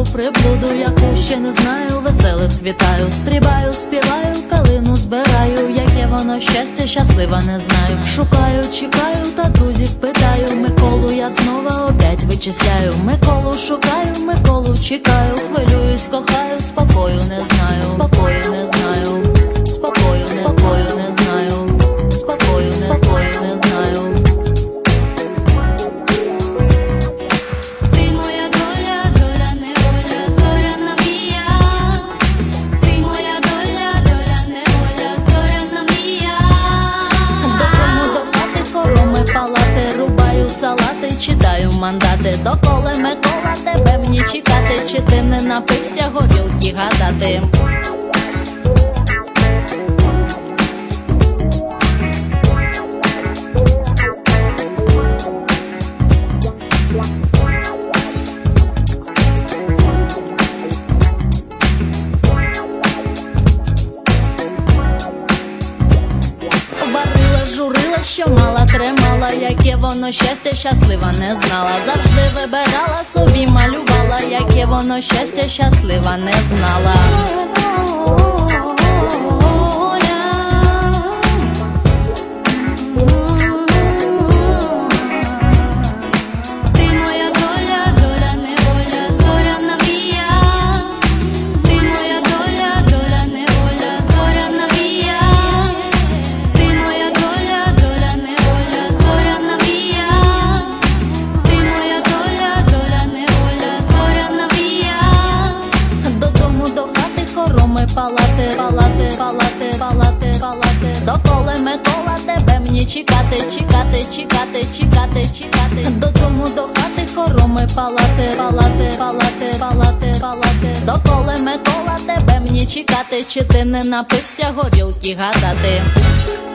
приблуду, яку ще не знаю, веселих вітаю, стрибаю, співаю, калину збираю, яке воно щастя, щаслива не знаю. Шукаю, чекаю, та друзів питаю, Миколу я знову опять вичисляю. Миколу шукаю, Миколу чекаю, хвилююсь, кохаю, спокою не знаю, спокою не знаю, спокою не знаю, спокою не знаю. Палати, рубаю салати, читаю мандати. Доколи, Микола, тебе мені чекати, чи ти не напився горілки гадати? Журила, що мала, тримала, яке воно щастя, щаслива не знала. Завжди вибирала, собі малювала, яке воно щастя, щаслива не знала. Палати, палати, палати, палати, палати. Доколи, Микола, тебе мені чекати, чекати, чекати, чекати, чекати. Додому до хати хороми палати, палати, палати, палати, палати. Доколи, Микола, тебе мені чекати, чи ти не напився горілки гадати?